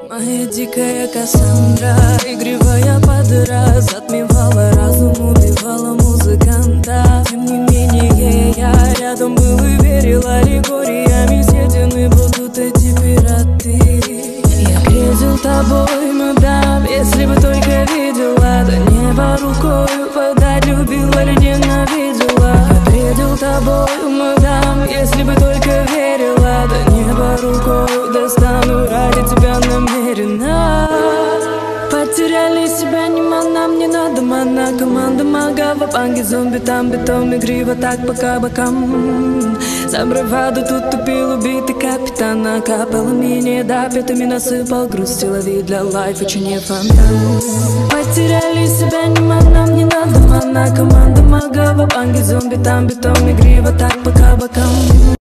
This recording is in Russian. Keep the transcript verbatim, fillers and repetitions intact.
Моя дикая Кассандра, игривая подра, затмевала разум, убивала музыканта. Тем не менее я рядом был и верил, аллегориями съедены будут эти пираты. Я грезил тобой, мадам, если бы только видела до неба рукою подать, любила или ненавидела. Я бредил тобой, мадам, если бы только верила до неба рукою достану ради тебя намеренно. Потеряли себя, не мана, мне надо мана. Команда мага, вапанги, зомби, там бетон, игриво так по кабакам. Сам браваду тут тупил убитый капитан. Накапало мне допитыми насыпал, грустила вид для лайфа, че не фонтан. Потеряли себя, не мана, мне надо мана. Команда мага, вапанги, зомби, там бетон, игриво так по кабакам.